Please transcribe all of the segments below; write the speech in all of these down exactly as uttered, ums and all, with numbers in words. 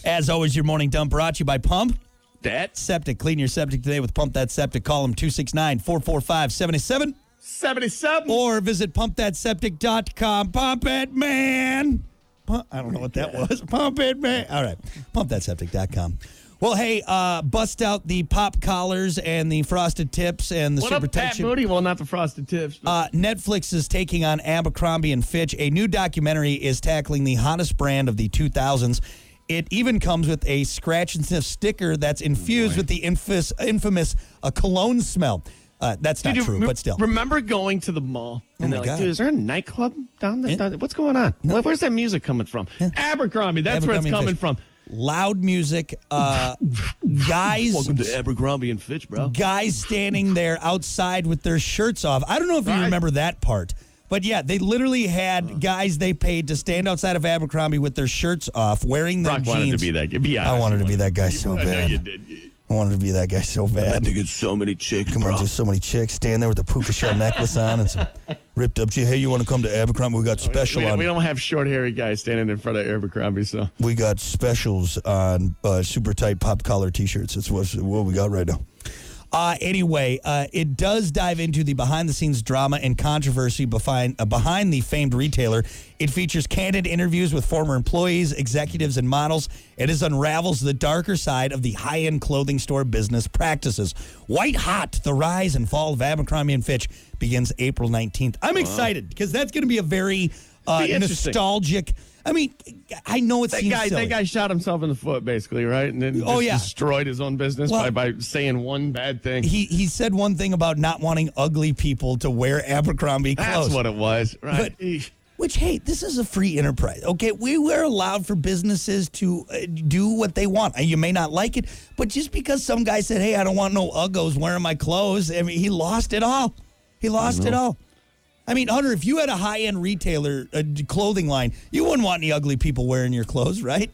As always, your morning dump brought to you by Pump That Septic. Clean your septic today with Pump That Septic. Call them two six nine, four four five, seven seven seventy-seven. or visit pump that septic dot com. Pump it, man. Pump, I don't know what that was. Pump it, man. All right. pump that septic dot com. Well, hey, uh, bust out the pop collars and the frosted tips and the What super up, Pat protection. Moody? Well, not the frosted tips. But Uh, Netflix is taking on Abercrombie and Fitch. A new documentary is tackling the hottest brand of the two thousands. It even comes with a scratch and sniff sticker that's infused with the infamous, infamous uh, cologne smell. Uh, that's not Dude, true, re- but still. Remember going to the mall and my they're like, God. dude, is there a nightclub down there? Yeah. What's going on? Where- Where's that music coming from? Abercrombie. That's where Abercrombie it's and coming Fitch. from. Loud music, uh, guys. Welcome to Abercrombie and Fitch, bro. Guys standing there outside with their shirts off. I don't know if you Right. remember that part, but yeah, they literally had guys they paid to stand outside of Abercrombie with their shirts off, wearing their Brock jeans. wanted to be that guy. Be honest. I wanted to be that guy so I know bad. you did. I wanted to be that guy so I bad. think it's so many chicks, Come bro. on, just so many chicks stand there with a puka shell necklace on and some ripped up. Hey, you want to come to Abercrombie? We got special we, on. we don't have short, hairy guys standing in front of Abercrombie, so. We got specials on uh, super tight pop collar T-shirts. That's what, what we got right now. Uh, anyway, uh, it does dive into the behind-the-scenes drama and controversy behind, uh, behind the famed retailer. It features candid interviews with former employees, executives, and models. It is unravels the darker side of the high-end clothing store business practices. White Hot, the rise and fall of Abercrombie and Fitch begins April nineteenth. I'm excited because that's going to be a very uh, Be interesting. nostalgic. I mean, I know it That seems guy, silly. that guy shot himself in the foot, basically, right? And then Oh, just yeah. destroyed his own business Well- by, by saying one bad thing. He he said one thing about not wanting ugly people to wear Abercrombie clothes. That's what it was, right? But- Which, hey, this is a free enterprise, okay? We were allowed for businesses to uh, do what they want. Uh, You may not like it, but just because some guy said, hey, I don't want no uggos wearing my clothes, I mean, he lost it all. He lost it all. I mean, Hunter, if you had a high-end retailer uh, clothing line, you wouldn't want any ugly people wearing your clothes, right?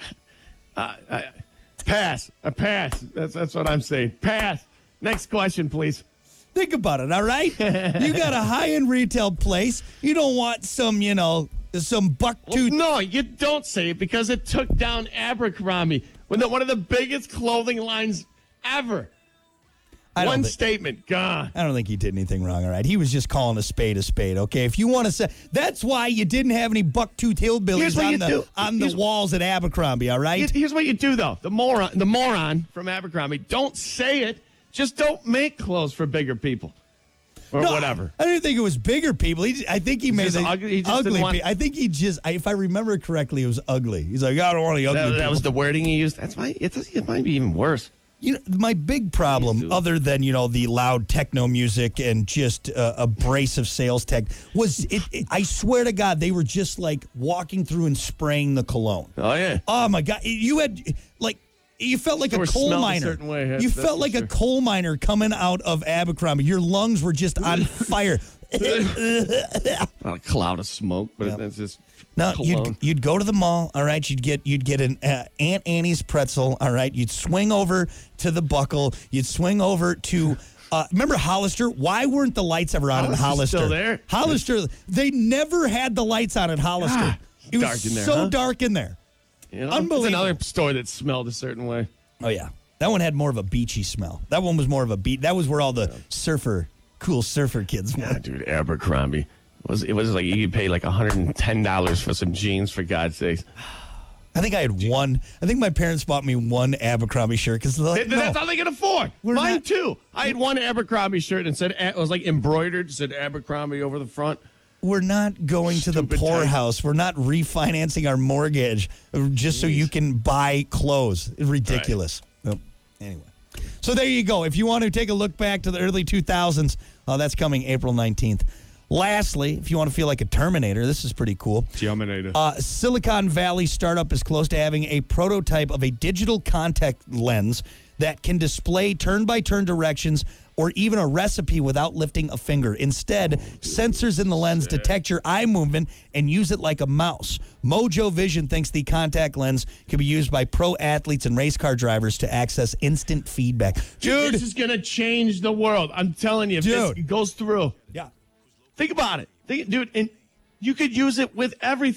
Uh, I, pass. A pass. That's that's what I'm saying. Pass. Next question, please. Think about it, all right? You got a high-end retail place. You don't want some, you know, some buck-tooth. No, you don't say it because it took down Abercrombie, one of the- one of the biggest clothing lines ever. I don't One thi- statement, gone. I don't think he did anything wrong, all right? He was just calling a spade a spade, okay? If you want to say, that's why you didn't have any buck-tooth Here's hillbillies what on you the, do. on the Here's- walls at Abercrombie, all right? Here's- Here's what you do, though. The moron, the moron from Abercrombie, don't say it. Just don't make clothes for bigger people or No, whatever. I, I didn't think it was bigger people. He, I think he made just the ugly- he just ugly didn't want- pe- I think he just, I, if I remember correctly, it was ugly. He's like, I don't want any ugly That, people. that was the wording he used. That's why it, it might be even worse. You know, my big problem, other than, you know, the loud techno music and just uh, abrasive sales tech, was it, it. I swear to God, they were just like walking through and spraying the cologne. Oh, yeah. Oh my God! You had like you felt like Or a coal smelled a miner. certain way, that's- you that's felt for like sure. a coal miner coming out of Abercrombie. Your lungs were just on fire. Not a cloud of smoke, but Yeah. that's just No, cologne. you'd you'd go to the mall. All right, you'd get you'd get an uh, Aunt Annie's pretzel. All right, you'd swing over to the Buckle. You'd swing over to. Uh, remember Hollister? Why weren't the lights ever on in Hollister's Hollister? still there? Hollister. They never had the lights on at Hollister. Ah, it was dark in there, so huh? dark in there. You know, Unbelievable. It's another store that smelled a certain way. Oh yeah, that one had more of a beachy smell. That one was more of a beat. That was where all the surfer, cool surfer kids Yeah, went. dude, Abercrombie. It was it was like you could pay like one hundred ten dollars for some jeans, for God's sakes. I think I had one. I think my parents bought me one Abercrombie shirt because like, Th- That's all they could afford. We're Mine not- too. I had one Abercrombie shirt and said it was like embroidered, said Abercrombie over the front. we're not going to the Stupid poorhouse. We're not refinancing our mortgage just so you can buy clothes. Ridiculous. Nope. Anyway. So there you go. If you want to take a look back to the early two thousands, uh, that's coming April nineteenth. Lastly, if you want to feel like a Terminator, this is pretty cool. Terminator. Uh, Silicon Valley startup is close to having a prototype of a digital contact lens that can display turn-by-turn directions or even a recipe without lifting a finger. Instead, sensors in the lens detect your eye movement and use it like a mouse. Mojo Vision thinks the contact lens can be used by pro athletes and race car drivers to access instant feedback. Dude, this is gonna change the world. I'm telling you, if Dude. this goes through. yeah. Think about it. Think, dude, and you could use it with everything.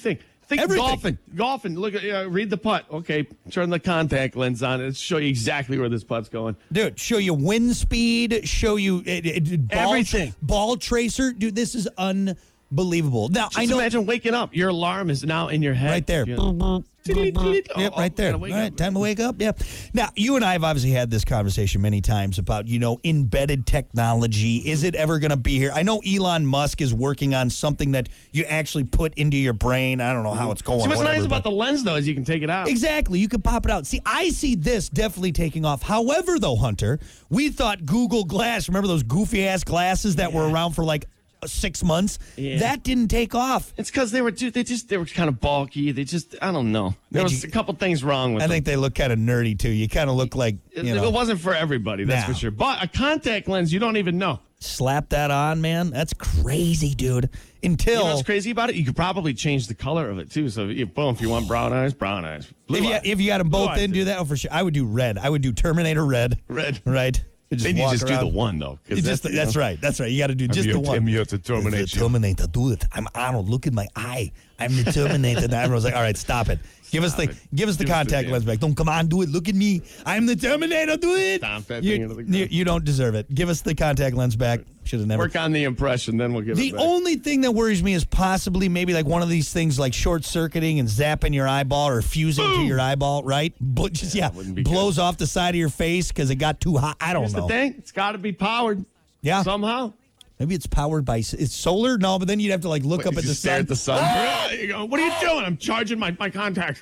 Think Everything. golfing. Golfing. Look at uh, read the putt. Okay, turn the contact lens on. It'll show you exactly where this putt's going. Dude, show you wind speed, show you it, it, ball, Everything. Ball tracer. Dude, this is unbelievable. Now, Just I know. imagine waking up. Your alarm is now in your head. Right there. You- Yep, Oh, right there. gotta All wake right, up. time to wake up. Yep. Now, you and I have obviously had this conversation many times about, you know, embedded technology. Is it ever going to be here? I know Elon Musk is working on something that you actually put into your brain. I don't know how it's going. See, what's whatever, nice about but- the lens, though, is you can take it out. Exactly. You can pop it out. See, I see this definitely taking off. However, though, Hunter, we thought Google Glass, remember those goofy ass glasses that were around for like six months? Yeah. That didn't take off. It's because they were dude, they just they were kind of bulky. They just I don't know. There Did was you- a couple things wrong with I them. think they look kind of nerdy, too. You kind of look like, It, you it know, wasn't for everybody, that's No. for sure. But a contact lens, you don't even know. slap that on, man. That's crazy, dude. Until You know what's crazy about it? You could probably change the color of it too. So, if, boom, if you want brown eyes, brown eyes. Blue if you, eyes. if you got them both Blue in, eyes. do that. Oh, for sure. I would do red. I would do Terminator red. Red. Right. Just Then you walk just around. do the one though. 'cause You just, you that's know. right. That's right. You got to do just here the to- one. I'm here to terminate It's the you. Terminator. Do it. I'm Arnold. Look at my eye. I'm the Terminator. And everyone's like, all right, stop it. Give us the it. give us the Give us the contact damn- lens back. Don't come on, do it. Look at me. I'm the Terminator. Do it. Stomp that you, thing into the ground. you, you don't deserve it. Give us the contact lens back. Should have never. Work on the impression, then we'll give The it back. only thing that worries me is possibly maybe like one of these things like short circuiting and zapping your eyeball or fusing to Boom. your eyeball, right? But just yeah, wouldn't be blows off the side of your face because it got too hot. I don't Here's know. the thing: it's got to be powered. Yeah. Somehow. Maybe it's powered by it's solar. No, but then you'd have to like look up You at the stare sun. at the sun. Ah! You go, what are you doing? I'm charging my, my contacts.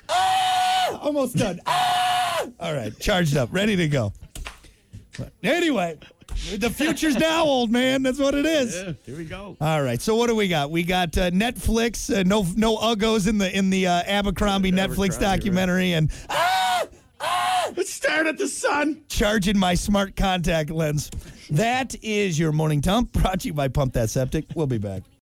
Almost done. Ah! All right, charged up, ready to go. But anyway, the future's now, old man. That's what it is. Yeah, here we go. All right, so what do we got? We got uh, Netflix. Uh, no, no uggos in the in the uh, Abercrombie Netflix Abercrombie, documentary, and ah, ah, Let's stare at the sun. charging my smart contact lens. That is your morning dump, brought to you by Pump That Septic. We'll be back.